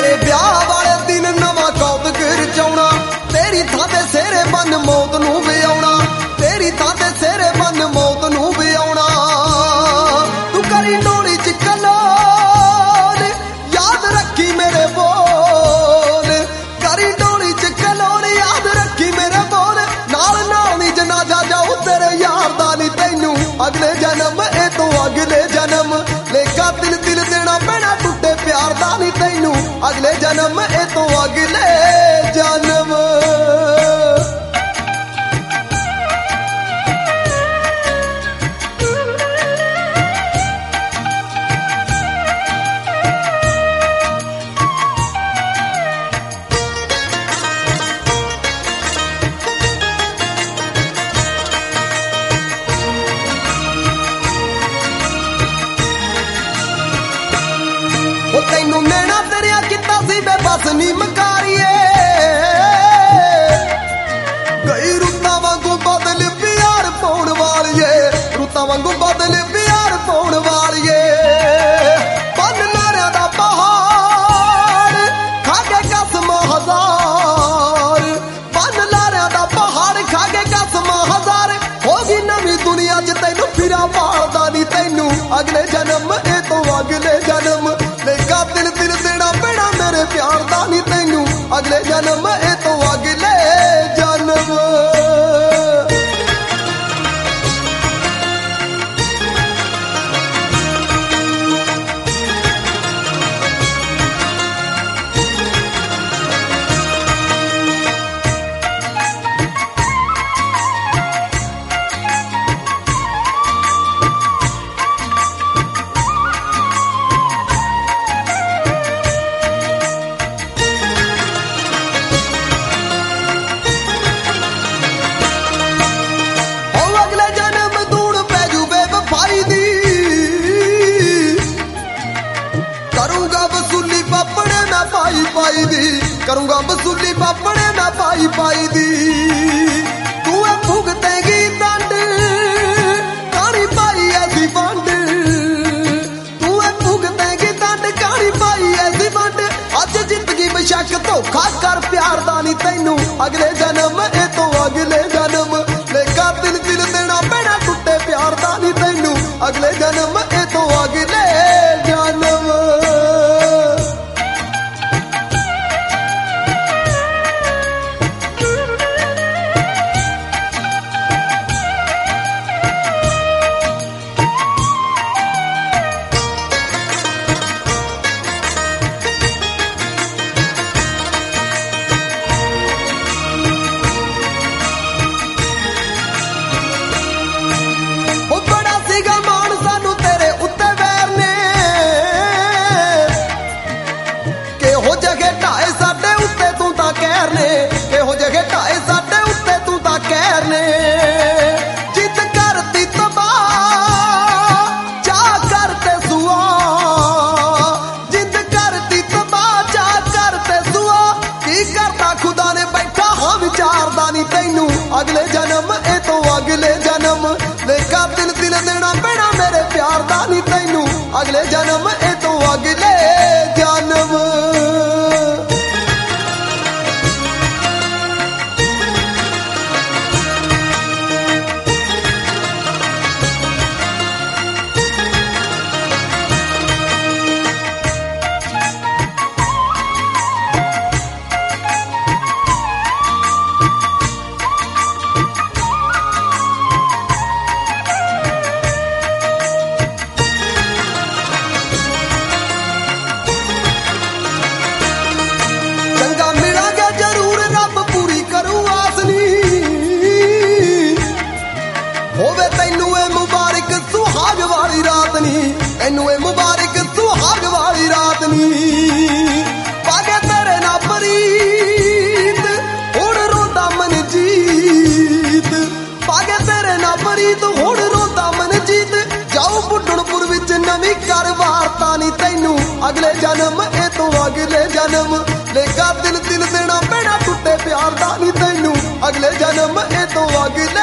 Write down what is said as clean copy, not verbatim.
तेरे ब्याह वाले दिन नवा कौतक रचाउणा, तेरी थां ते सेरे बन मौत नूं विआउणा, तेरी थां ते सेरे बन मौत नूं विआउणा। तू करी डोली च कलोल, याद रखी मेरे बोल, करी डोली च कलोल, याद रखी मेरे बोल। नाल नाल नी जनाजा जाऊ तेरे यार दा नी तैनू अगले जन्म ए तो अगले जन्म, लेखा दिल दिल देना पैना टुटे प्यार दा नी तैनू अगले जन्म ए तो अगले जन्म। तैनू नैना तेरिया किता सी बेबस नी मकारीए, कई रुत्तां वांगू बदल प्यार पाउण वालीए, रुत्तां वांगू बदल प्यार पाउण वालीए। बन नारियां दा पहाड़ खा के कसम हजार, बन नारियां दा पहाड़ खा के कसम हजार। होगी नवीं दुनिया च तैनू फिरा पालदा नी तैनू अगले जन्म ए तो अगले जन्म, लेखा दिल दिल देना पैना मेरे प्यार दा नी तैनू अगले जन्म ए तो अगले जन्म। करूंगा वसूली पापड़े मैं पाई पाई दी, तू भुगतेगी दंड कहानी पाई ऐसी वंड, तू भुगतेगी दंड कहानी पाई ऐसी वंड। अज जिंदगी बेशक धोखा कर प्यार दा नी तैनू अगले जन्म ए तो अगले जन्म, लेखा दिल दिल देना पैना टुटे प्यार दा नी तैनू अगले जन्म ए तो अगले जन्म। अगले जन्म ए तो अगले जन्म, लेखा दिल दिल देना पैना मेरे प्यार दा नी तैनू अगले जन्म ए तो अगले जन्म। एनू मुबारक सुहाग वाली रात नी, पागे तेरे ना प्रीत हुण रोंदा मन जीत, पागे तेरे ना प्रीत हुण रोंदा मन जीत। जाओ बुढ़नपुर विच नवी कर वारता नी तैनू अगले जन्म ए तो अगले जन्म, लेखा दिल दिल देना पैना टुटे प्यार दा नी तैनू अगले जन्म ए तो अगले